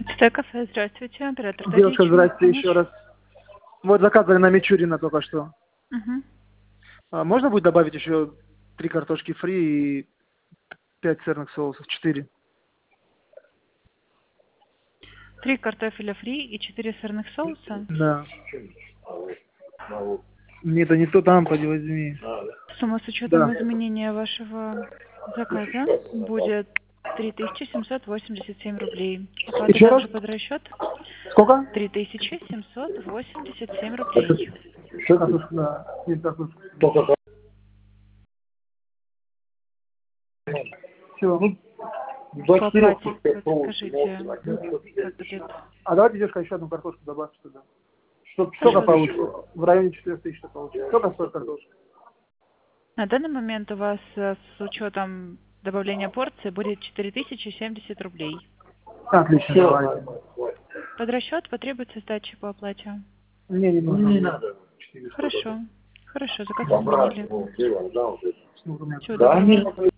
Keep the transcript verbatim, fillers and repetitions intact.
Стекафе, здравствуйте, оператор Девушка, Дадич, здрасте помочь? еще раз. Вот заказывали на Мичурина только что. Угу. А можно будет добавить еще три картошки фри и пять сырных соусов? Четыре. Три картофеля фри и четыре сырных соуса. Да. Не, это не то там, поди возьми. Сумма с учетом Да. изменения вашего заказа будет три тысячи семьсот восемьдесят семь рублей. Оплата Еще раз? также под расчет Сколько? три тысячи семьсот восемьдесят семь рублей. Что картошка? Да. Нет, картошка. Все, ну, По оплате подскажите, как будет? а давайте девушка еще одну картошку добавьте туда. Чтоб сколько Пожалуйста. получится? В районе четырех тысяч получится. Сколько стоит картошка? На данный момент у вас э, с учетом добавления порции будет четыре тысячи семьдесят рублей. Отлично, давайте. Под расчет потребуется сдача по оплате. Не, не нужно. Не надо. Хорошо. Хорошо, заказ изменили. Всего Всего доброго.